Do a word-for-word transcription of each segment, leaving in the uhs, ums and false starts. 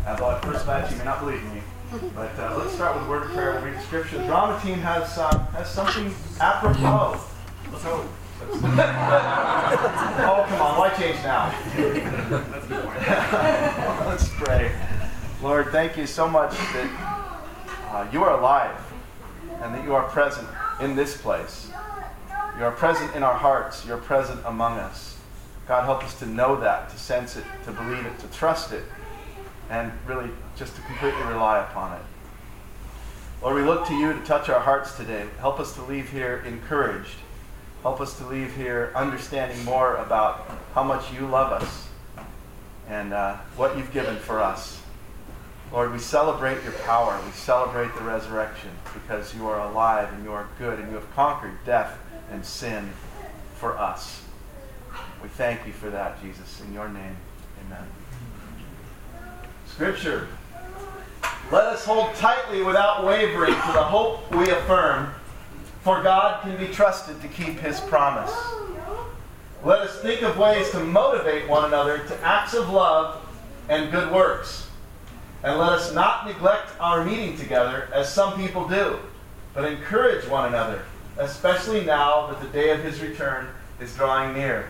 Although at first glance you may not believe me. But uh, let's start with a word of prayer. We'll read the scripture. The drama team has uh, has something apropos. So, oh, come on. Why change now? That's a good point. Let's pray. Lord, thank you so much that uh, you are alive and that you are present in this place. You are present in our hearts. You're present among us. God, help us to know that, to sense it, to believe it, to trust it, and really just to completely rely upon it. Lord, we look to you to touch our hearts today. Help us to leave here encouraged. Help us to leave here understanding more about how much you love us and uh, what you've given for us. Lord, we celebrate your power. We celebrate the resurrection because you are alive and you are good and you have conquered death and sin for us. We thank you for that, Jesus. In your name, amen. Scripture. Let us hold tightly without wavering to the hope we affirm, for God can be trusted to keep his promise. Let us think of ways to motivate one another to acts of love and good works. And let us not neglect our meeting together, as some people do, but encourage one another, especially now that the day of his return is drawing near.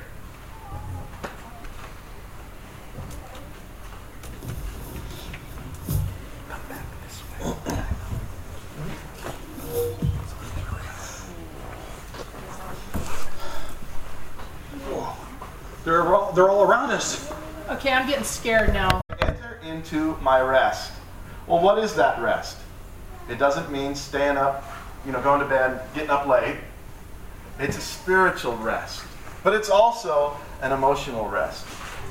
They're all, they're all around us. Okay, I'm getting scared now. Enter into my rest. Well, what is that rest? It doesn't mean staying up, you know, going to bed, getting up late. It's a spiritual rest. But it's also an emotional rest.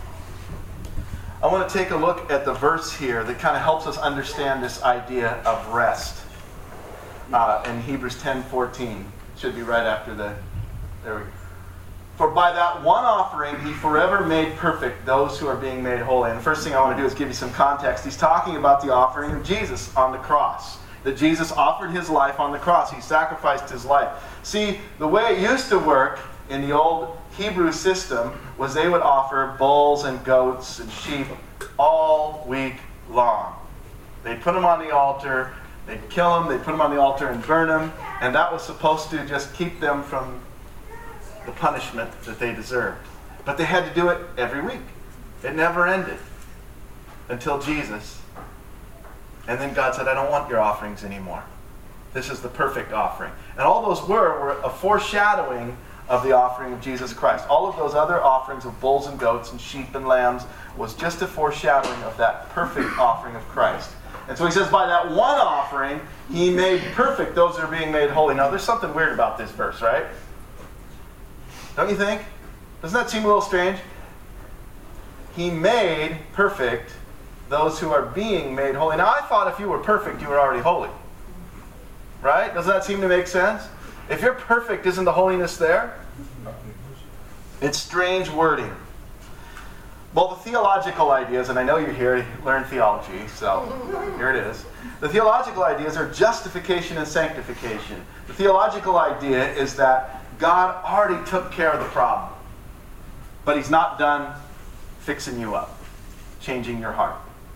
I want to take a look at the verse here that kind of helps us understand this idea of rest. Uh, in Hebrews ten fourteen. It should be right after the... There we go. For by that one offering he forever made perfect those who are being made holy. And the first thing I want to do is give you some context. He's talking about the offering of Jesus on the cross. That Jesus offered his life on the cross. He sacrificed his life. See, the way it used to work in the old Hebrew system was they would offer bulls and goats and sheep all week long. They'd put them on the altar, they'd kill them, they'd put them on the altar and burn them, and that was supposed to just keep them from the punishment that they deserved. But they had to do it every week. It never ended until Jesus. And then God said, I don't want your offerings anymore. This is the perfect offering. And all those were were a foreshadowing of the offering of Jesus Christ. All of those other offerings of bulls and goats and sheep and lambs was just a foreshadowing of that perfect offering of Christ. And so he says, by that one offering, he made perfect those that are being made holy. Now, there's something weird about this verse, right? Don't you think? Doesn't that seem a little strange? He made perfect those who are being made holy. Now, I thought if you were perfect, you were already holy. Right? Doesn't that seem to make sense? If you're perfect, isn't the holiness there? It's strange wording. Well, the theological ideas, and I know you're here to learn theology, so here it is. The theological ideas are justification and sanctification. The theological idea is that God already took care of the problem, but he's not done fixing you up, changing your heart.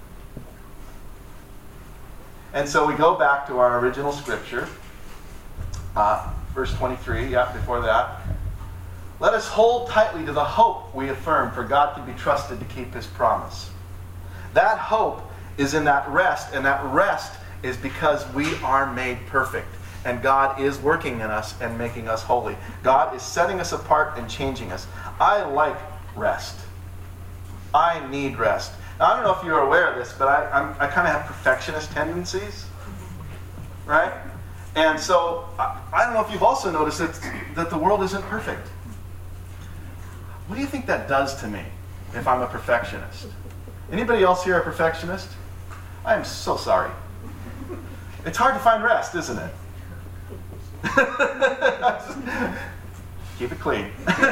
And so we go back to our original scripture, uh, verse twenty-three, yeah, before that. Let us hold tightly to the hope we affirm, for God can be trusted to keep his promise. That hope is in that rest, and that rest is because we are made perfect. And God is working in us and making us holy. God is setting us apart and changing us. I like rest. I need rest. Now, I don't know if you're aware of this, but I, I'm, I kind of have perfectionist tendencies. Right? And so, I, I don't know if you've also noticed that, that the world isn't perfect. What do you think that does to me if I'm a perfectionist? Anybody else here a perfectionist? I am so sorry. It's hard to find rest, isn't it? Keep it clean.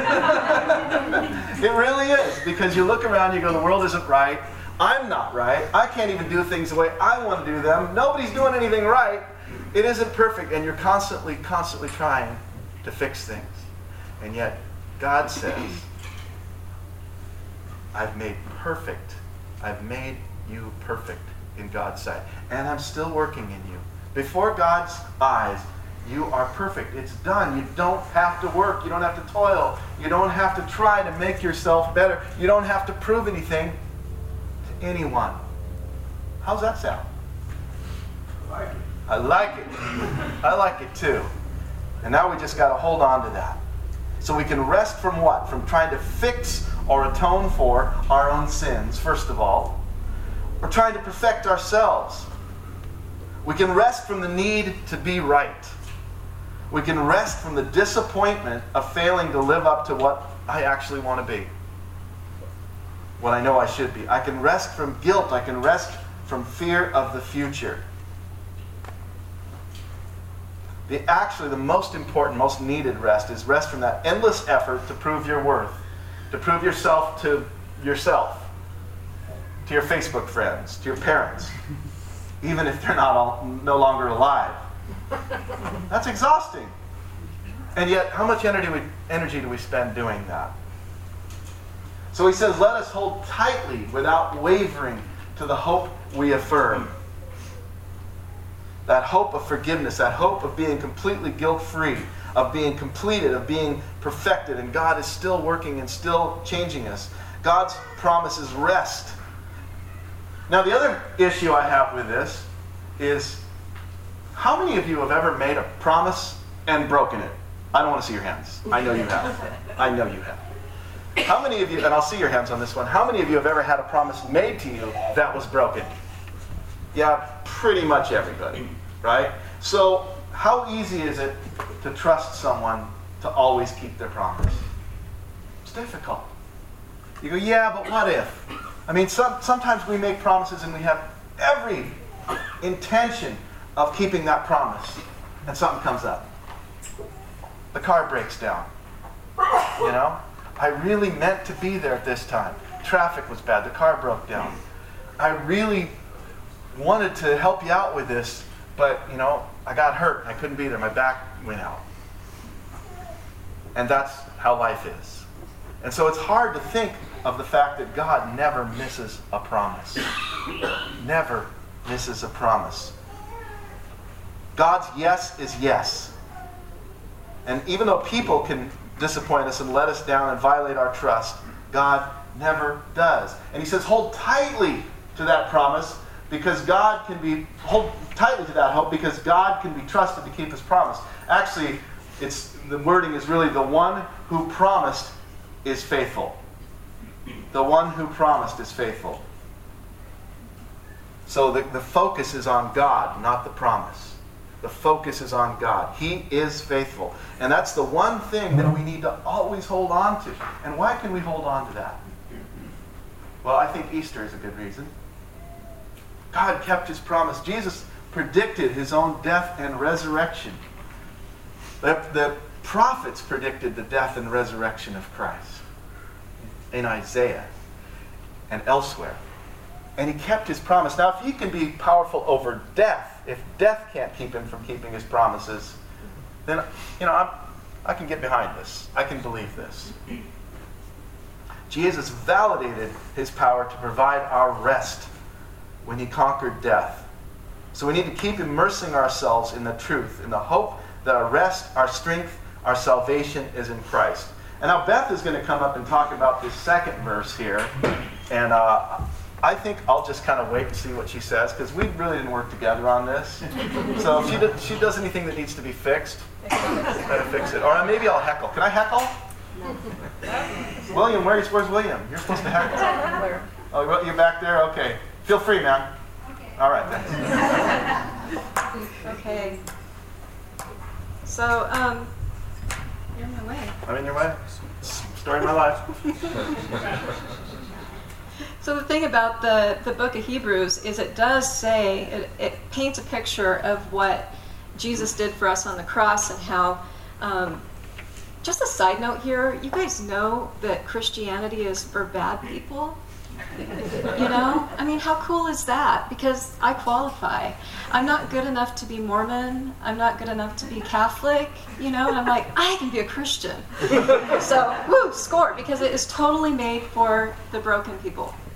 It really is, because you look around, you go, the world isn't right. I'm not right. I can't even do things the way I want to do them. Nobody's doing anything right. It isn't perfect, and you're constantly, constantly trying to fix things. And yet, God says, I've made perfect. I've made you perfect in God's sight. And I'm still working in you. Before God's eyes, you are perfect. It's done. You don't have to work. You don't have to toil. You don't have to try to make yourself better. You don't have to prove anything to anyone. How's that sound? I like it. I like it. I like it too. And now we just got to hold on to that. So we can rest from what? From trying to fix or atone for our own sins, first of all. We're trying to perfect ourselves. We can rest from the need to be right. We can rest from the disappointment of failing to live up to what I actually want to be, what I know I should be. I can rest from guilt. I can rest from fear of the future. The, actually, the most important, most needed rest is rest from that endless effort to prove your worth, to prove yourself to yourself, to your Facebook friends, to your parents, even if they're not all, no longer alive. That's exhausting. And yet, how much energy, we, energy do we spend doing that? So he says, let us hold tightly, without wavering, to the hope we affirm. That hope of forgiveness, that hope of being completely guilt-free, of being completed, of being perfected, and God is still working and still changing us. God's promises rest. Now, the other issue I have with this is, how many of you have ever made a promise and broken it? I don't want to see your hands. I know you have. I know you have. How many of you, and I'll see your hands on this one, how many of you have ever had a promise made to you that was broken? Yeah, pretty much everybody, right? So, how easy is it to trust someone to always keep their promise? It's difficult. You go, yeah, but what if? I mean, some, sometimes we make promises and we have every intention of keeping that promise, and something comes up. The car breaks down. You know? I really meant to be there at this time. Traffic was bad. The car broke down. I really wanted to help you out with this, but, you know, I got hurt. I couldn't be there. My back went out. And that's how life is. And so it's hard to think of the fact that God never misses a promise. Never misses a promise. God's yes is yes. And even though people can disappoint us and let us down and violate our trust, God never does. And he says, hold tightly to that promise, because God can be, hold tightly to that hope, because God can be trusted to keep his promise. Actually, it's the wording is really, the one who promised is faithful. The one who promised is faithful. So the, the focus is on God, not the promise. The focus is on God. He is faithful. And that's the one thing that we need to always hold on to. And why can we hold on to that? Well, I think Easter is a good reason. God kept his promise. Jesus predicted his own death and resurrection. The, the prophets predicted the death and resurrection of Christ in Isaiah and elsewhere. And he kept his promise. Now, if he can be powerful over death, if death can't keep him from keeping his promises, then, you know, I'm, I can get behind this. I can believe this. Jesus validated his power to provide our rest when he conquered death. So we need to keep immersing ourselves in the truth, in the hope that our rest, our strength, our salvation is in Christ. And now Beth is going to come up and talk about this second verse here. And uh, I think I'll just kind of wait and see what she says, because we really didn't work together on this. So if she, do, she does anything that needs to be fixed, try to fix it. Or maybe I'll heckle. Can I heckle? No. William, where's, where's William? You're supposed to heckle. Oh, you're back there? Okay. Feel free, man. Okay. All right, thanks. Okay. So, um, you're in my way. I'm in your way. Story of my life. So the thing about the, the book of Hebrews is it does say, it, it paints a picture of what Jesus did for us on the cross, and how, um, just a side note here, you guys know that Christianity is for bad people? You know? I mean, how cool is that? Because I qualify. I'm not good enough to be Mormon. I'm not good enough to be Catholic. You know? And I'm like, I can be a Christian. So, woo, score, because it is totally made for the broken people.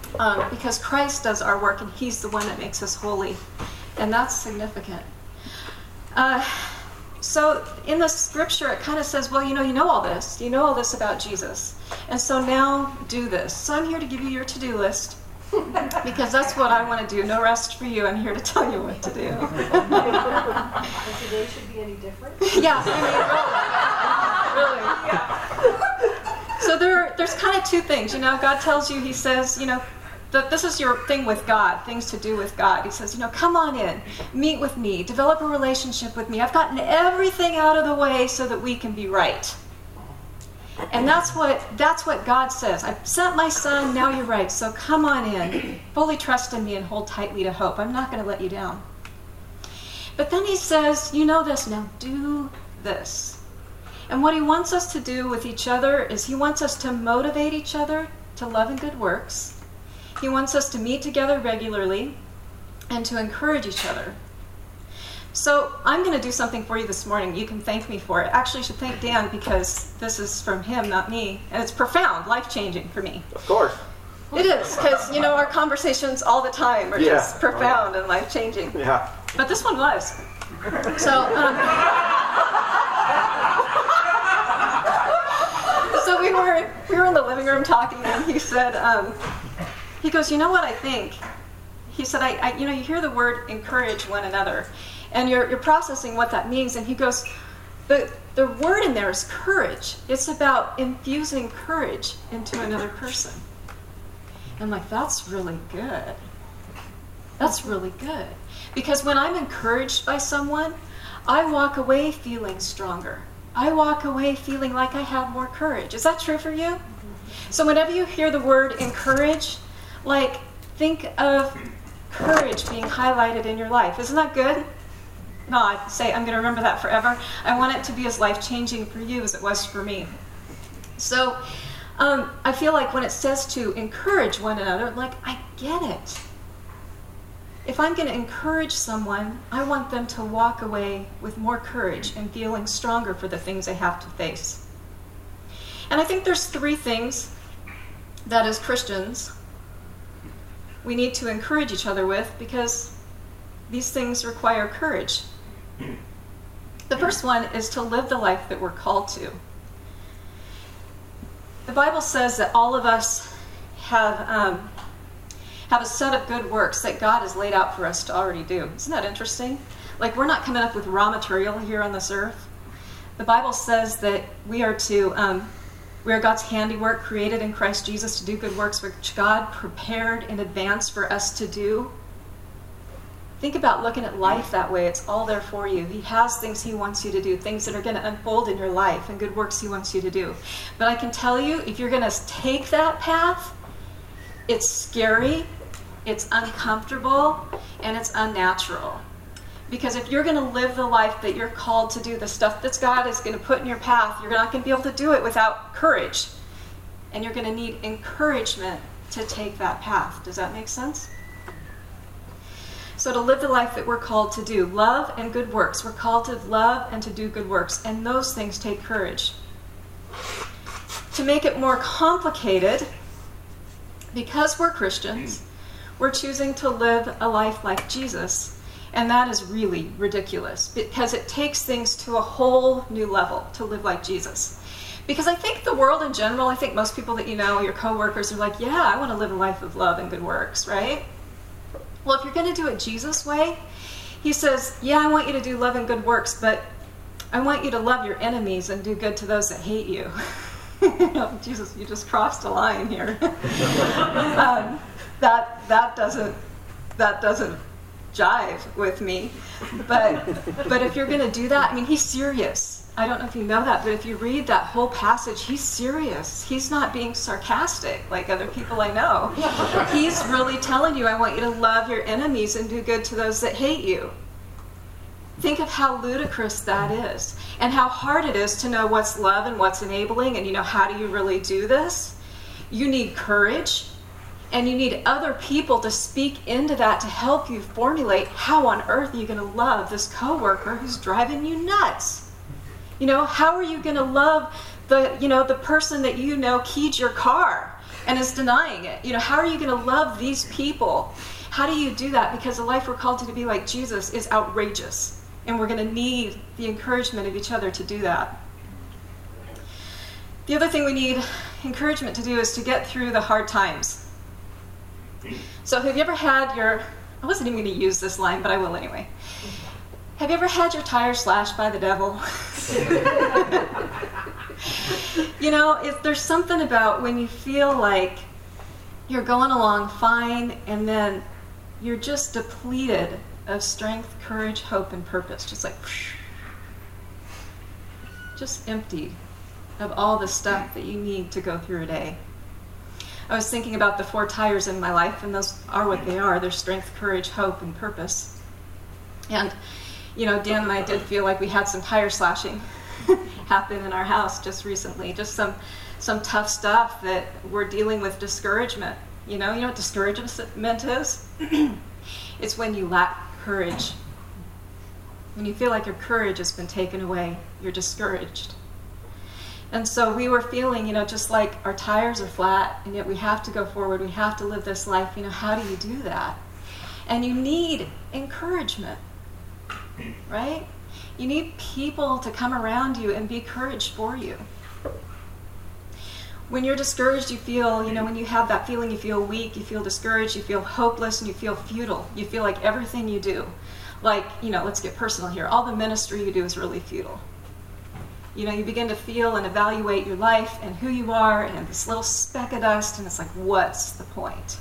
um, because Christ does our work and he's the one that makes us holy. And that's significant. Uh, so in the scripture, it kind of says, well, you know, you know all this. You know all this about Jesus. And so now do this. So I'm here to give you your to-do list. Because that's what I want to do. No rest for you. I'm here to tell you what to do. And today should be any different? Yeah, I mean, really. Really. Yeah. So there, there's kind of two things. You know, God tells you, he says, you know, that this is your thing with God, things to do with God. He says, you know, come on in, meet with me, develop a relationship with me. I've gotten everything out of the way so that we can be right. And that's what that's what God says. I've sent my son, now you're right. So come on in. Fully trust in me and hold tightly to hope. I'm not going to let you down. But then he says, you know this, now do this. And what he wants us to do with each other is he wants us to motivate each other to love and good works. He wants us to meet together regularly and to encourage each other. So I'm going to do something for you this morning. You can thank me for it. Actually, you should thank Dan because this is from him, not me. And it's profound, life-changing for me. Of course. It is, because, you know, our conversations all the time are Yeah. just profound and life-changing. Yeah. But this one was. So, um, so we were we were in the living room talking, and he said, um, he goes, you know what I think? He said, I, I, you know, you hear the word encourage one another, and you're you're processing what that means. And he goes, the the word in there is courage. It's about infusing courage into another person. I'm like, that's really good. That's really good. Because when I'm encouraged by someone, I walk away feeling stronger. I walk away feeling like I have more courage. Is that true for you? Mm-hmm. So whenever you hear the word encourage, like, think of courage being highlighted in your life. Isn't that good? No, I say I'm going to remember that forever. I want it to be as life-changing for you as it was for me. So um, I feel like when it says to encourage one another, like, I get it. If I'm going to encourage someone, I want them to walk away with more courage and feeling stronger for the things they have to face. And I think there's three things that as Christians we need to encourage each other with, because these things require courage. The first one is to live the life that we're called to. The Bible says that all of us have um, have a set of good works that God has laid out for us to already do. Isn't that interesting? Like, we're not coming up with raw material here on this earth. The Bible says that we are to, um, we are God's handiwork, created in Christ Jesus to do good works which God prepared in advance for us to do. Think about looking at life that way. It's all there for you. He has things he wants you to do, things that are going to unfold in your life, and good works he wants you to do. But I can tell you, if you're going to take that path, it's scary, it's uncomfortable, and it's unnatural. Because if you're going to live the life that you're called to do, the stuff that God is going to put in your path, you're not going to be able to do it without courage. And you're going to need encouragement to take that path. Does that make sense? So to live the life that we're called to do, love and good works. We're called to love and to do good works, and those things take courage. To make it more complicated, because we're Christians, we're choosing to live a life like Jesus. And that is really ridiculous, because it takes things to a whole new level to live like Jesus. Because I think the world in general, I think most people that you know, your coworkers, are like, yeah, I want to live a life of love and good works, right? Well, if you're going to do it Jesus' way, he says, yeah, I want you to do love and good works, but I want you to love your enemies and do good to those that hate you. Jesus, you just crossed a line here. um, that that doesn't that doesn't jive with me. But but if you're going to do that, I mean, he's serious. I don't know if you know that, but if you read that whole passage, he's serious. He's not being sarcastic like other people I know. He's really telling you, I want you to love your enemies and do good to those that hate you. Think of how ludicrous that is, and how hard it is to know what's love and what's enabling, and you know, how do you really do this? You need courage, and you need other people to speak into that to help you formulate how on earth are you going to love this coworker who's driving you nuts? You know, how are you going to love the, you know, the person that you know keyed your car and is denying it. You know, how are you going to love these people? How do you do that? Because the life we're called to, to be like Jesus is outrageous, and we're going to need the encouragement of each other to do that. The other thing we need encouragement to do is to get through the hard times. So have you ever had your, I wasn't even going to use this line, but I will anyway. Have you ever had your tire slashed by the devil? You know, if there's something about when you feel like you're going along fine and then you're just depleted of strength, courage, hope, and purpose. Just like, whoosh, just empty of all the stuff that you need to go through a day. I was thinking about the four tires in my life, and those are what they are. They're strength, courage, hope, and purpose. And, you know, Dan and I did feel like we had some tire slashing happen in our house just recently. Just some some tough stuff that we're dealing with discouragement. You know, you know what discouragement is? It's when you lack courage. When you feel like your courage has been taken away, you're discouraged. And so we were feeling, you know, just like our tires are flat, and yet we have to go forward. We have to live this life. You know, how do you do that? And you need encouragement, right? You need people to come around you and be encouraged for you. When you're discouraged, you feel, you know, when you have that feeling, you feel weak, you feel discouraged, you feel hopeless, and you feel futile. You feel like everything you do, like, you know, let's get personal here. All the ministry you do is really futile. You know, you begin to feel and evaluate your life and who you are and this little speck of dust, and it's like, what's the point?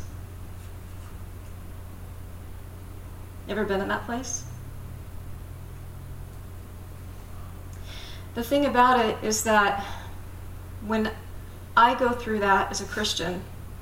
You ever been in that place? The thing about it is that when I go through that as a Christian,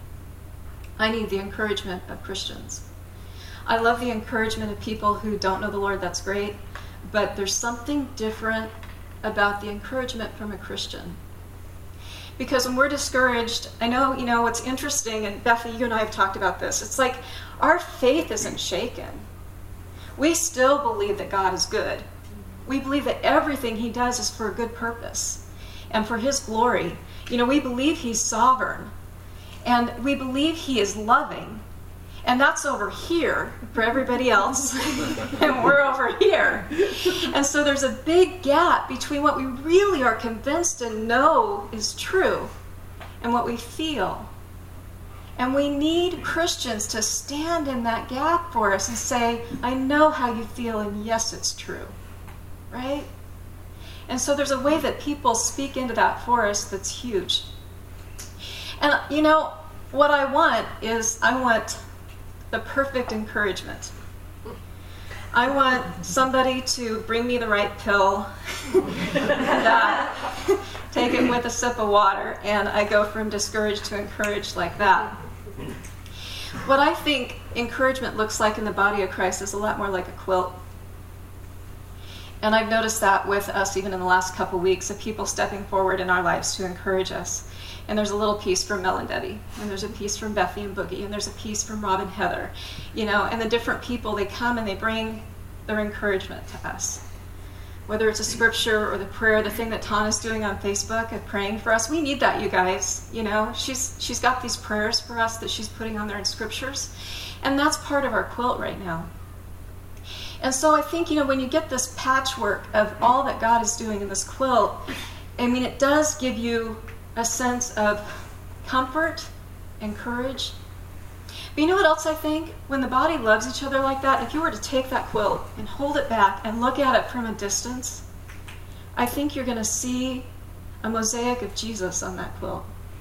I need the encouragement of Christians. I love the encouragement of people who don't know the Lord, that's great, but there's something different about the encouragement from a Christian. Because when we're discouraged, I know, you know, what's interesting, and Bethany, you and I have talked about this, it's like our faith isn't shaken. We still believe that God is good. We believe that everything he does is for a good purpose and for his glory. You know, we believe he's sovereign, and we believe he is loving, and that's over here for everybody else, and we're over here. And so there's a big gap between what we really are convinced and know is true and what we feel. And we need Christians to stand in that gap for us and say, I know how you feel, and yes, it's true, right? And so there's a way that people speak into that for us that's huge. And, you know, what I want is I want the perfect encouragement. I want somebody to bring me the right pill, and, uh, take it with a sip of water, and I go from discouraged to encouraged like that. What I think encouragement looks like in the body of Christ is a lot more like a quilt. And I've noticed that with us even in the last couple weeks of people stepping forward in our lives to encourage us. And there's a little piece from Mel and Debbie, and there's a piece from Bethany and Boogie, and there's a piece from Rob and Heather, you know, and the different people, they come and they bring their encouragement to us. Whether it's a scripture or the prayer, the thing that Tana's doing on Facebook of praying for us, we need that, you guys, you know. She's she's got these prayers for us that she's putting on there in scriptures, and that's part of our quilt right now. And so I think, you know, when you get this patchwork of all that God is doing in this quilt, I mean, it does give you a sense of comfort and courage. But you know what else I think? When the body loves each other like that, if you were to take that quilt and hold it back and look at it from a distance, I think you're going to see a mosaic of Jesus on that quilt.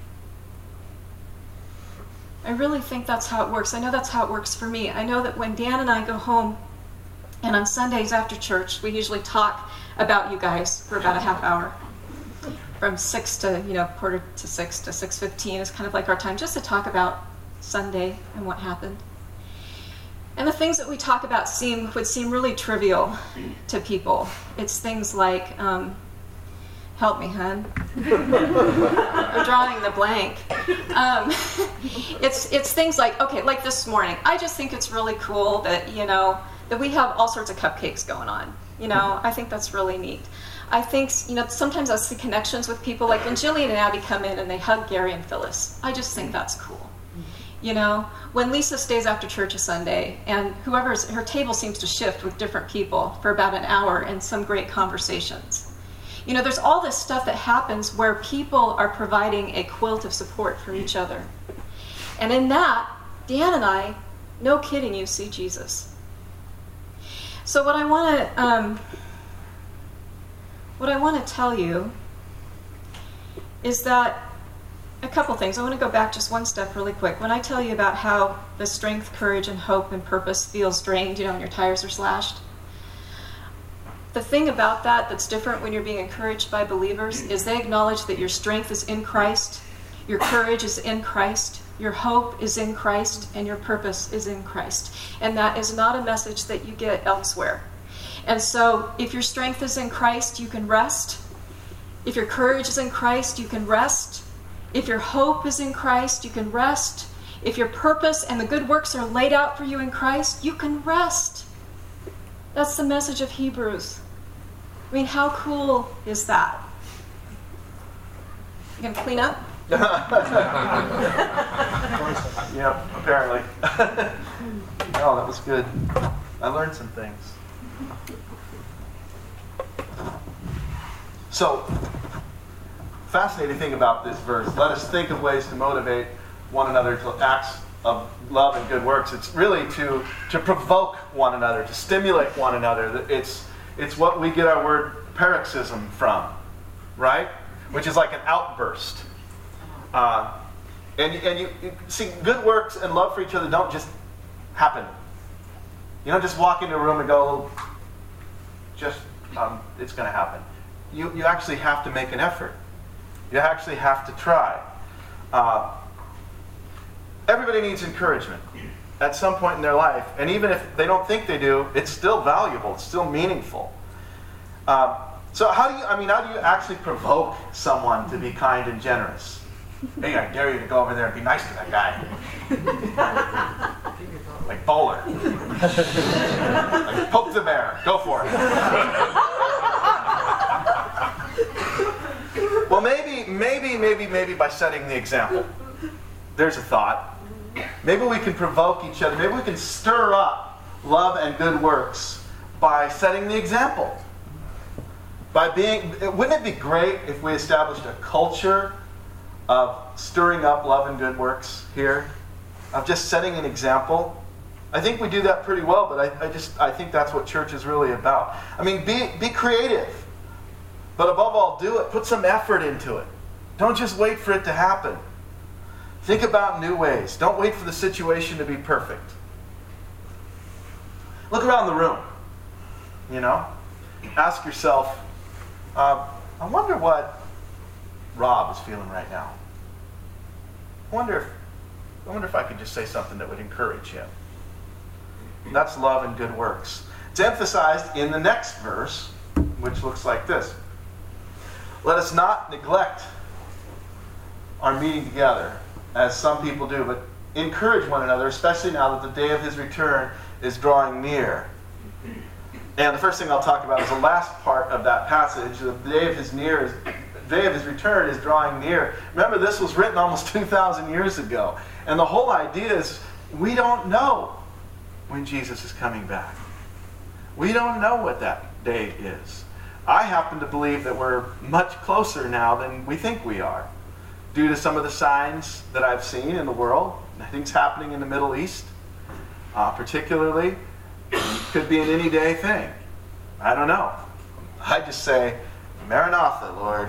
I really think that's how it works. I know that's how it works for me. I know that when Dan and I go home, and on Sundays after church, we usually talk about you guys for about a half hour. From six to, you know, quarter to six to six fifteen is kind of like our time just to talk about Sunday and what happened. And the things that we talk about seem would seem really trivial to people. It's things like, um, help me, hun. We're drawing the blank. Um, it's it's things like, okay, like this morning. I just think it's really cool that, you know, that we have all sorts of cupcakes going on. You know, I think that's really neat. I think, you know, sometimes I see connections with people, like when Jillian and Abby come in and they hug Gary and Phyllis. I just think that's cool. You know, when Lisa stays after church a Sunday and whoever's, her table seems to shift with different people for about an hour and some great conversations. You know, there's all this stuff that happens where people are providing a quilt of support for each other. And in that, Dan and I, no kidding you, see Jesus. So what I want to, um, what I want to tell you is that a couple things. I want to go back just one step really quick. When I tell you about how the strength, courage, and hope and purpose feels drained, you know, when your tires are slashed, the thing about that that's different when you're being encouraged by believers is they acknowledge that your strength is in Christ, your courage is in Christ, your hope is in Christ, and your purpose is in Christ. And that is not a message that you get elsewhere. And so if your strength is in Christ, you can rest. If your courage is in Christ, you can rest. If your hope is in Christ, you can rest. If your purpose and the good works are laid out for you in Christ, you can rest. That's the message of Hebrews. I mean, how cool is that? You gonna clean up? Yep, apparently. Oh, that was good. I learned some things. So, fascinating thing about this verse, let us think of ways to motivate one another to acts of love and good works. It's really to, to provoke one another, to stimulate one another. It's, it's what we get our word paroxysm from, right? Which is like an outburst. Uh, and and you, you see, good works and love for each other don't just happen. You don't just walk into a room and go, just, um, it's going to happen. You, you actually have to make an effort. You actually have to try. Uh, everybody needs encouragement at some point in their life. And even if they don't think they do, it's still valuable. It's still meaningful. Uh, so how do you, I mean, how do you actually provoke someone to be kind and generous? Hey, I dare you to go over there and be nice to that guy. Like Bowler. Like poke the bear. Go for it. Well, maybe, maybe, maybe, maybe by setting the example. There's a thought. Maybe we can provoke each other. Maybe we can stir up love and good works by setting the example. By being, wouldn't it be great if we established a culture of stirring up love and good works here? Of just setting an example? I think we do that pretty well, but I, I just I think that's what church is really about. I mean, be be creative. But above all, do it. Put some effort into it. Don't just wait for it to happen. Think about new ways. Don't wait for the situation to be perfect. Look around the room. You know? Ask yourself, uh, I wonder what Rob is feeling right now. I wonder if I wonder if I could just say something that would encourage him. That's love and good works. It's emphasized in the next verse, which looks like this. Let us not neglect our meeting together, as some people do, but encourage one another, especially now that the day of his return is drawing near. And the first thing I'll talk about is the last part of that passage. The day of his near is, the day of his return is drawing near. Remember, this was written almost two thousand years ago. And the whole idea is we don't know when Jesus is coming back. We don't know what that day is. I happen to believe that we're much closer now than we think we are, due to some of the signs that I've seen in the world. Things happening in the Middle East, uh, particularly. Could be an any day thing. I don't know. I just say, Maranatha, Lord.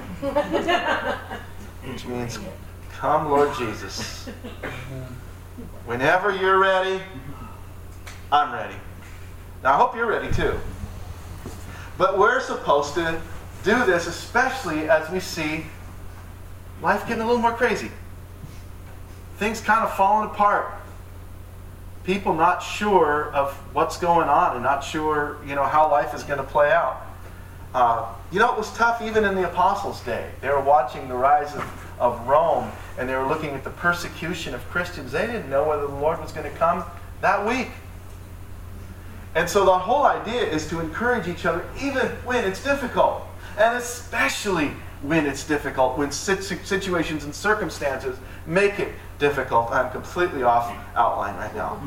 Which means, come, Lord Jesus. Whenever you're ready, I'm ready. Now, I hope you're ready too. But we're supposed to do this, especially as we see life getting a little more crazy. Things kind of falling apart. People not sure of what's going on and not sure, you know, how life is going to play out. Uh, you know, it was tough even in the Apostles' day. They were watching the rise of, of Rome, and they were looking at the persecution of Christians. They didn't know whether the Lord was going to come that week. And so the whole idea is to encourage each other, even when it's difficult. And especially when it's difficult, when situations and circumstances make it difficult. I'm completely off outline right now.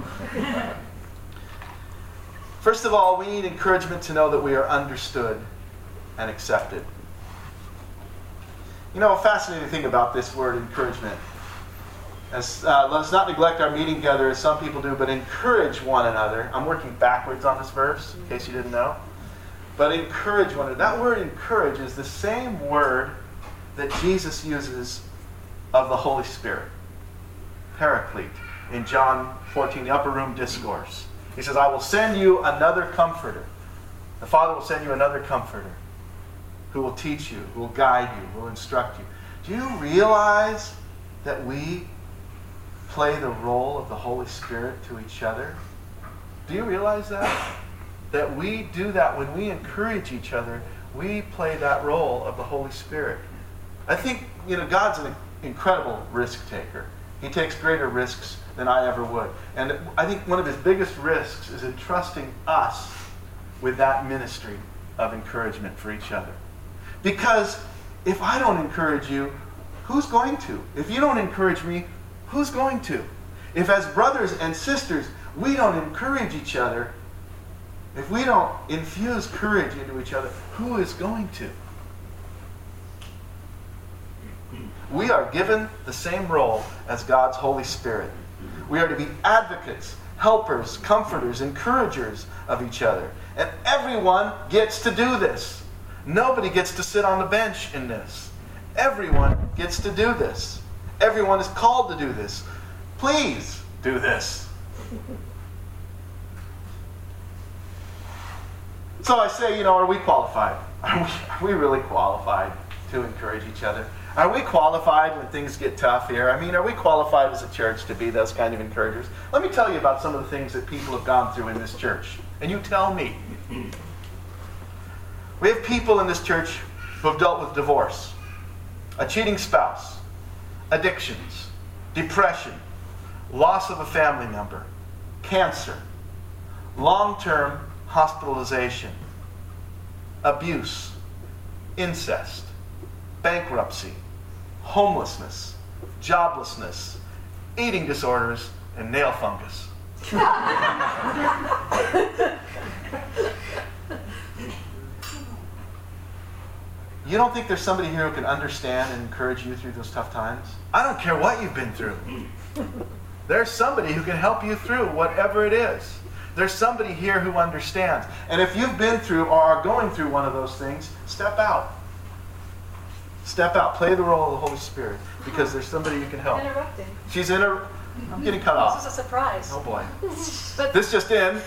First of all, we need encouragement to know that we are understood and accepted. You know, a fascinating thing about this word encouragement. As, uh, let's not neglect our meeting together as some people do, but encourage one another. I'm working backwards on this verse, in case you didn't know. But encourage one another. That word encourage is the same word that Jesus uses of the Holy Spirit. Paraclete. In John fourteen, the upper room discourse. He says, I will send you another comforter. The Father will send you another comforter who will teach you, who will guide you, who will instruct you. Do you realize that we play the role of the Holy Spirit to each other? Do you realize that? That we do that when we encourage each other, we play that role of the Holy Spirit. I think, you know, God's an incredible risk taker. He takes greater risks than I ever would. And I think one of his biggest risks is entrusting us with that ministry of encouragement for each other. Because if I don't encourage you, who's going to? If you don't encourage me, who's going to? If as brothers and sisters we don't encourage each other, if we don't infuse courage into each other, who is going to? We are given the same role as God's Holy Spirit. We are to be advocates, helpers, comforters, encouragers of each other. And everyone gets to do this. Nobody gets to sit on the bench in this. Everyone gets to do this. Everyone is called to do this. Please do this. So I say, you know, are we qualified? Are we, are we really qualified to encourage each other? Are we qualified when things get tough here? I mean, are we qualified as a church to be those kind of encouragers? Let me tell you about some of the things that people have gone through in this church. And you tell me. We have people in this church who have dealt with divorce, a cheating spouse, addictions, depression, loss of a family member, cancer, long-term hospitalization, abuse, incest, bankruptcy, homelessness, joblessness, eating disorders, and nail fungus. You don't think there's somebody here who can understand and encourage you through those tough times? I don't care what you've been through. There's somebody who can help you through whatever it is. There's somebody here who understands. And if you've been through or are going through one of those things, step out. Step out. Play the role of the Holy Spirit because there's somebody you can help. Interrupting. She's in a... I'm getting cut off. This is a surprise. Oh boy. But This just in.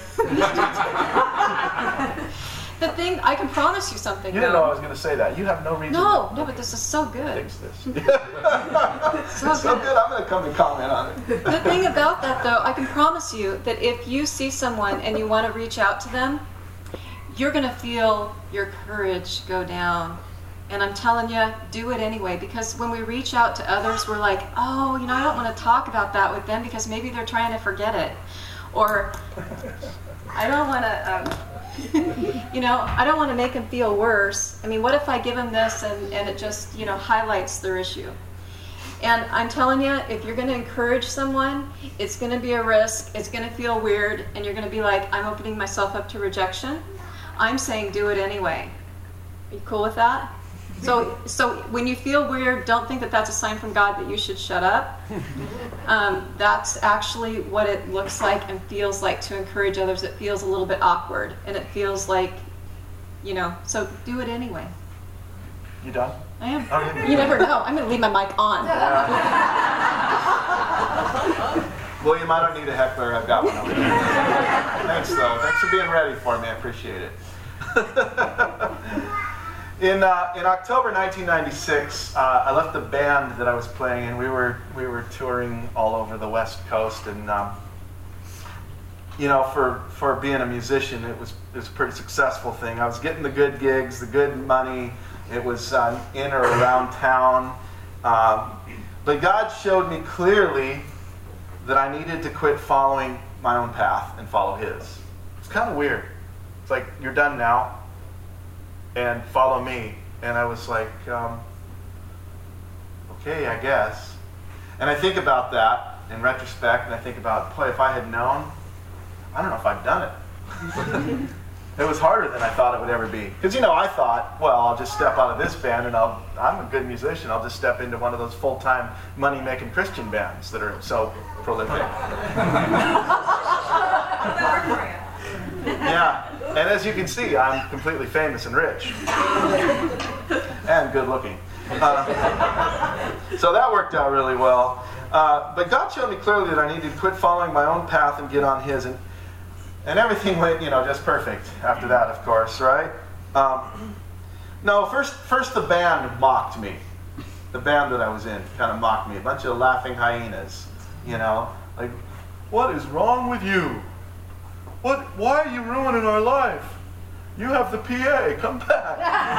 the thing, I can promise you something. You didn't know though. I was going to say that. You have no reason No, to no, but this is so good. fix this. So It's so good. good, I'm going to come and comment on it. The thing about that, though, I can promise you that if you see someone and you want to reach out to them, you're going to feel your courage go down. And I'm telling you, do it anyway. Because when we reach out to others, we're like, oh, you know, I don't want to talk about that with them because maybe they're trying to forget it. Or I don't want to, um, you know, I don't want to make them feel worse. I mean, what if I give them this and, and it just, you know, highlights their issue? And I'm telling you, if you're going to encourage someone, it's going to be a risk, it's going to feel weird, and you're going to be like, I'm opening myself up to rejection. I'm saying do it anyway. Are you cool with that? So, so when you feel weird, don't think that that's a sign from God that you should shut up. Um, that's actually what it looks like and feels like to encourage others. It feels a little bit awkward, and it feels like, you know, so do it anyway. You done? I am. Okay. You never know. I'm going to leave my mic on. William, I don't need a heckler. I've got one over there. Thanks, though. Thanks for being ready for me. I appreciate it. in uh, in October nineteen ninety-six, uh, I left the band that I was playing in. We were we were touring all over the West Coast, and um, you know, for for being a musician, it was it was a pretty successful thing. I was getting the good gigs, the good money. It was uh, in or around town, um, but God showed me clearly that I needed to quit following my own path and follow His. It's kind of weird. It's like, you're done now, and follow me, And I was like, um, okay, I guess. And I think about that in retrospect, and I think about, boy, if I had known, I don't know if I'd done it. It was harder than I thought it would ever be. Because, you know, I thought, well, I'll just step out of this band and I'll, I'm a good musician. I'll just step into one of those full-time money-making Christian bands that are so prolific. Yeah, and as you can see, I'm completely famous and rich. And good-looking. Uh, so that worked out really well. Uh, but God showed me clearly that I needed to quit following my own path and get on His. And, and everything went, you know, just perfect after that, of course, right? Um, no, first, first the band mocked me. The band that I was in kind of mocked me. A bunch of laughing hyenas, you know. Like, what is wrong with you? What? Why are you ruining our life? You have the P A. Come back.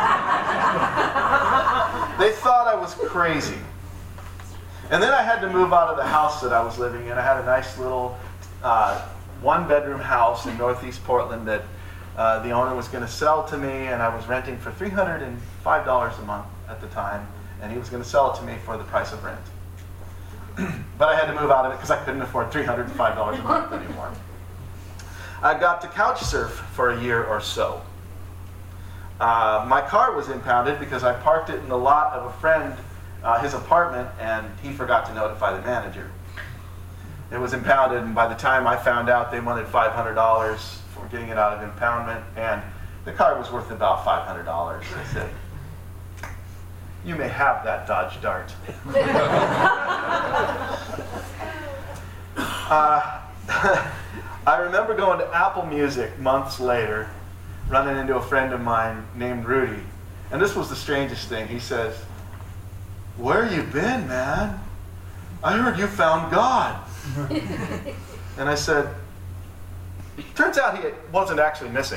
They thought I was crazy. And then I had to move out of the house that I was living in. I had a nice little uh, one-bedroom house in Northeast Portland that uh, the owner was going to sell to me, and I was renting for three hundred five dollars a month at the time, and he was going to sell it to me for the price of rent. But I had to move out of it because I couldn't afford three hundred five dollars a month anymore. I got to couch surf for a year or so. Uh, my car was impounded because I parked it in the lot of a friend, uh, his apartment, and he forgot to notify the manager. It was impounded, and by the time I found out, they wanted five hundred dollars for getting it out of impoundment, and the car was worth about five hundred dollars. I said, "You may have that Dodge Dart." uh, I remember going to Apple Music months later, running into a friend of mine named Rudy. And this was the strangest thing. He says, "Where you been, man? I heard you found God." And I said, turns out he wasn't actually missing.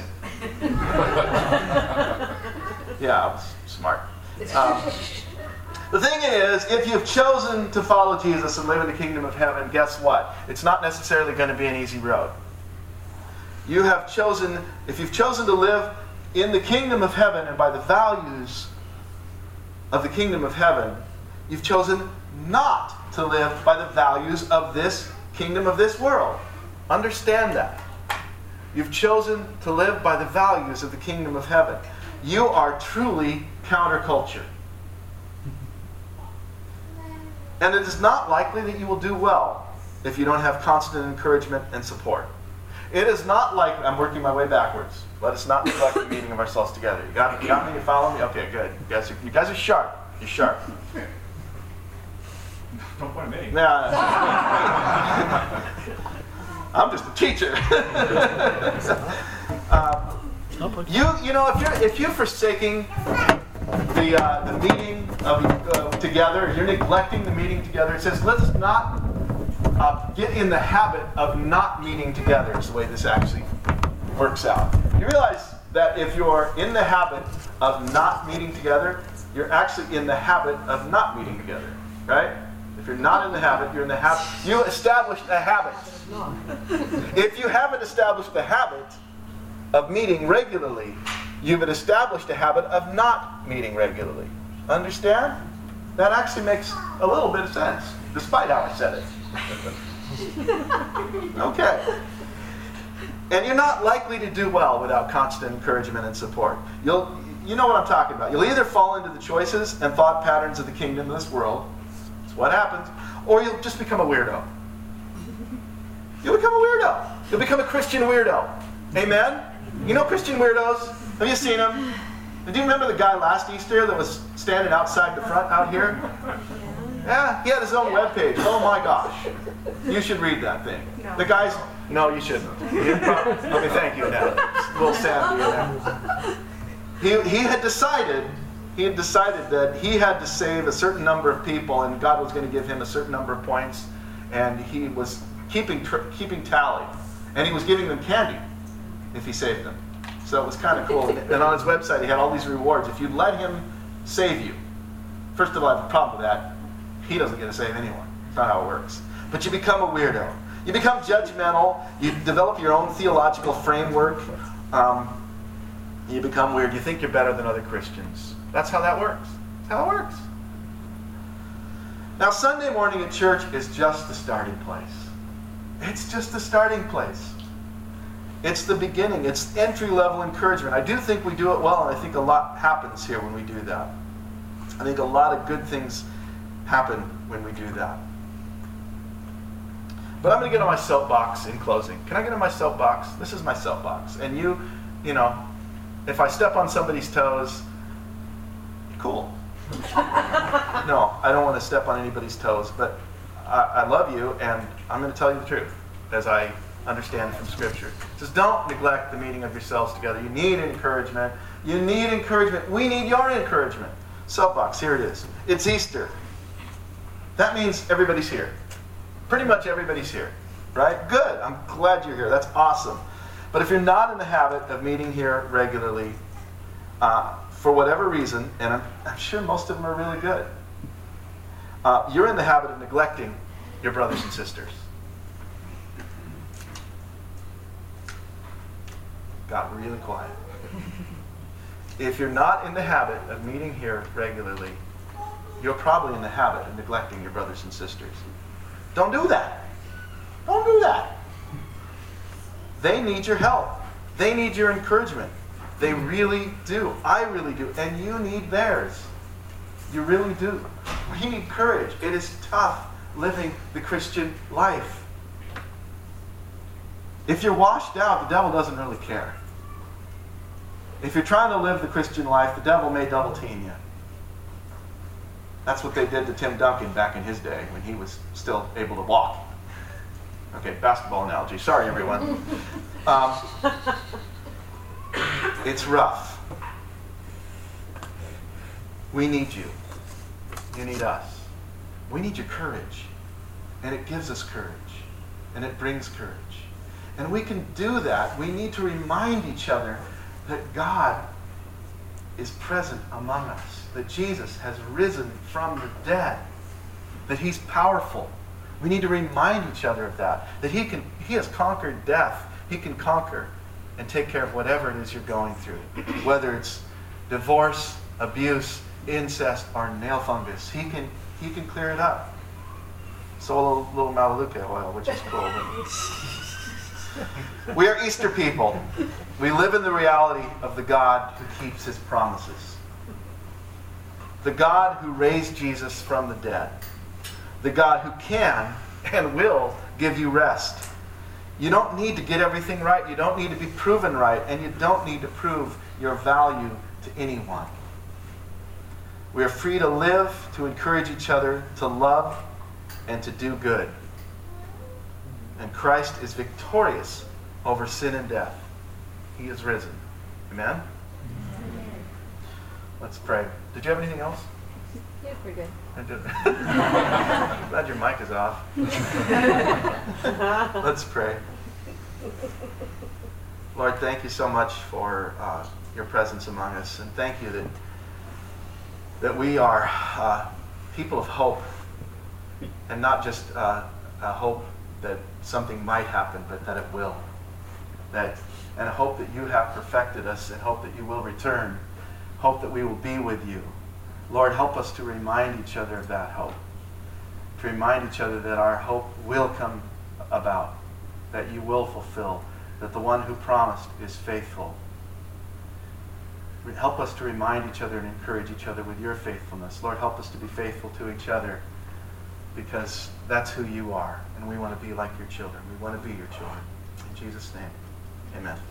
Yeah, I was smart. Um, the thing is, if you've chosen to follow Jesus and live in the kingdom of heaven, guess what? It's not necessarily going to be an easy road. You have chosen, if you've chosen to live in the kingdom of heaven and by the values of the kingdom of heaven, you've chosen not to live by the values of this kingdom of this world. Understand that. You've chosen to live by the values of the kingdom of heaven. You are truly counterculture. And it is not likely that you will do well if you don't have constant encouragement and support. It is not like, I'm working my way backwards. Let us not neglect the meeting of ourselves together. You got, you got me? You follow me? Okay, good. You guys are, you guys are sharp. You're sharp. Don't point at me. Nah. I'm just a teacher. uh, you, you know, if you're if you're forsaking the uh, the meeting of uh, together, you're neglecting the meeting together. It says, let's not uh, get in the habit of not meeting together. Is the way this actually works out. You realize that if you're in the habit of not meeting together, you're actually in the habit of not meeting together, right? If you're not in the habit, you're in the habit. You established a habit. If you haven't established the habit of meeting regularly, you've established a habit of not meeting regularly. Understand? That actually makes a little bit of sense, despite how I said it. Okay. And you're not likely to do well without constant encouragement and support. You'll, you know what I'm talking about. You'll either fall into the choices and thought patterns of the kingdom of this world. That's what happens. Or you'll just become a weirdo. You'll become a weirdo. You'll become a Christian weirdo. Amen? You know Christian weirdos? Have you seen them? Do you remember the guy last Easter that was standing outside the front out here? Yeah, he had his own webpage. Oh my gosh. You should read that thing. The guy's... No, you shouldn't. Okay, thank you, Ned. A little Sandy in there. He, he had decided, he had decided that he had to save a certain number of people, and God was going to give him a certain number of points, and he was keeping tr- keeping tally, and he was giving them candy if he saved them. So it was kind of cool. And on his website, he had all these rewards. If you let him save you, first of all, I have a problem with that. He doesn't get to save anyone. It's not how it works. But you become a weirdo. You become judgmental. You develop your own theological framework. Um, you become weird. You think you're better than other Christians. That's how that works. That's how it works. Now, Sunday morning at church is just the starting place. It's just the starting place. It's the beginning. It's entry-level encouragement. I do think we do it well, and I think a lot happens here when we do that. I think a lot of good things happen when we do that. But I'm going to get on my soapbox in closing. Can I get on my soapbox? This is my soapbox. And you, you know, if I step on somebody's toes, cool. No, I don't want to step on anybody's toes, but I, I love you, and I'm going to tell you the truth as I understand from Scripture. It says, don't neglect the meeting of yourselves together. You need encouragement. You need encouragement. We need your encouragement. Soapbox, here it is. It's Easter. That means everybody's here. Pretty much everybody's here, right? Good. I'm glad you're here. That's awesome. But if you're not in the habit of meeting here regularly, uh, for whatever reason, and I'm, I'm sure most of them are really good, uh, you're in the habit of neglecting your brothers and sisters. Got really quiet. If you're not in the habit of meeting here regularly, you're probably in the habit of neglecting your brothers and sisters. Don't do that. Don't do that. They need your help. They need your encouragement. They really do. I really do. And you need theirs. You really do. We need courage. It is tough living the Christian life. If you're washed out, the devil doesn't really care. If you're trying to live the Christian life, the devil may double team you. That's what they did to Tim Duncan back in his day when he was still able to walk. Okay, basketball analogy. Sorry, everyone. Um, it's rough. We need you. You need us. We need your courage. And it gives us courage. And it brings courage. And we can do that. We need to remind each other that God is present among us, that Jesus has risen from the dead, that he's powerful. We need to remind each other of that, that he can, he has conquered death. He can conquer and take care of whatever it is you're going through, whether it's divorce, abuse, incest, or nail fungus. He can, he can clear it up. So a little, little Melaleuca oil, which is cool. We are Easter people. We live in the reality of the God who keeps his promises. The God who raised Jesus from the dead. The God who can and will give you rest. You don't need to get everything right. You don't need to be proven right. And you don't need to prove your value to anyone. We are free to live, to encourage each other, to love, and to do good. And Christ is victorious over sin and death. He is risen. Amen? Amen. Let's pray. Did you have anything else? Yeah, pretty good. I'm glad your mic is off. Let's pray. Lord, thank you so much for uh, your presence among us. And thank you that, that we are uh, people of hope. And not just uh, a hope that something might happen, but that it will. That, and hope that you have perfected us, and hope that you will return. Hope that we will be with you. Lord, help us to remind each other of that hope. To remind each other that our hope will come about. That you will fulfill. That the one who promised is faithful. Help us to remind each other and encourage each other with your faithfulness. Lord, help us to be faithful to each other, because that's who you are, and we want to be like your children. We want to be your children. In Jesus' name, amen.